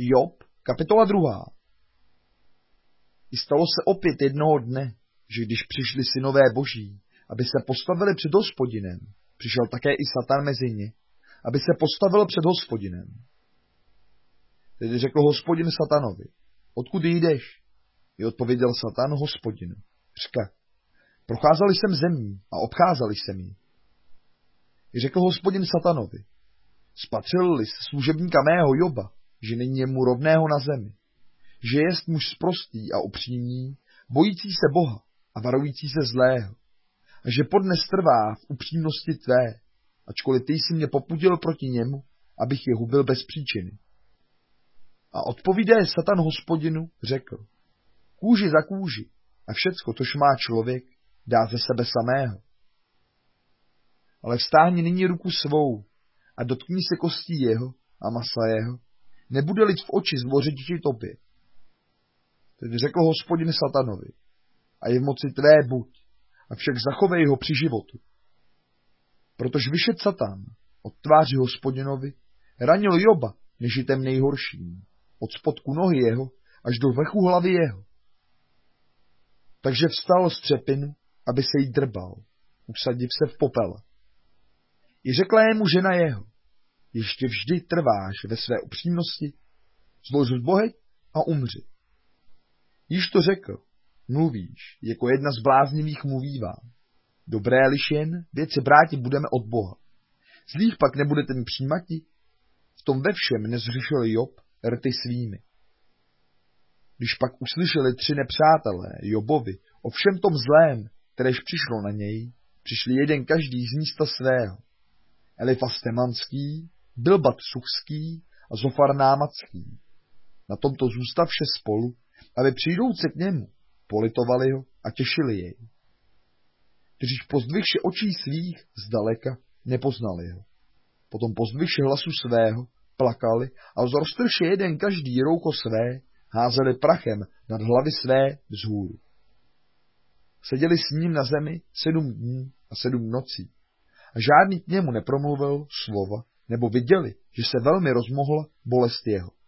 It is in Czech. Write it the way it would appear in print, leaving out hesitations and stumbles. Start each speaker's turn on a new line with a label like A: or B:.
A: Job, kapitola 2. I stalo se opět jednoho dne, že když přišli synové boží, aby se postavili před Hospodinem, přišel také i Satan mezi ně, aby se postavil před Hospodinem. Tedy řekl Hospodin Satanovi, odkud jdeš? I odpověděl Satan Hospodinu, řka, procházeli jsem zemí a obcházeli jsem ji. I řekl Hospodin Satanovi, spatřil-li služebníka mého Joba, že není jemu rovného na zemi, že jest muž sprostý a upřímný, bojící se Boha a varující se zlého, a že podnes trvá v upřímnosti tvé, ačkoliv ty jsi mě popudil proti němu, abych je hubil bez příčiny. A odpovídaje Satan Hospodinu, řekl, kůži za kůži a všecko, tož má člověk, dá ze sebe samého. Ale vztáhni nyní ruku svou a dotkni se kostí jeho a masa jeho, nebude-li v oči zlořití tobě. Tedy řekl Hospodin Satanovi, a je v moci tvé buď, avšak zachovej ho při životu. Protože vyšet Satan od tváři Hospodinovi, ranil Joba nežitem nejhorším, od spodku nohy jeho až do vrchu hlavy jeho. Takže vstal z třepinu, aby se jí drbal, usadiv se v popele. I řekla jemu žena jeho, ještě vždy trváš ve své upřímnosti, zlož zboheť a umři. Již to řekl, mluvíš, jako jedna z bláznivých mluvívá. Dobré-liž jen, věci bráti budeme od Boha. Zlých pak nebudete mi přijímati? V tom ve všem nezřešil Job rty svými. Když pak uslyšeli 3 nepřátelé Jobovi o všem tom zlém, kteréž přišlo na něj, přišli jeden každý z místa svého. Elifaz Temanský, Bilbat Suchský a Zofar Námatský. Na tomto zůstavše spolu, aby přijdouce k němu, politovali ho a těšili jej. Kteříž pozdvihše očí svých zdaleka nepoznali ho. Potom pozdvihše hlasu svého, plakali a zrostrše jeden každý roucho své, házeli prachem nad hlavy své vzhůru. Seděli s ním na zemi 7 dní a 7 nocí a žádný k němu nepromluvil slova, nebo viděli, že se velmi rozmohla bolest jeho.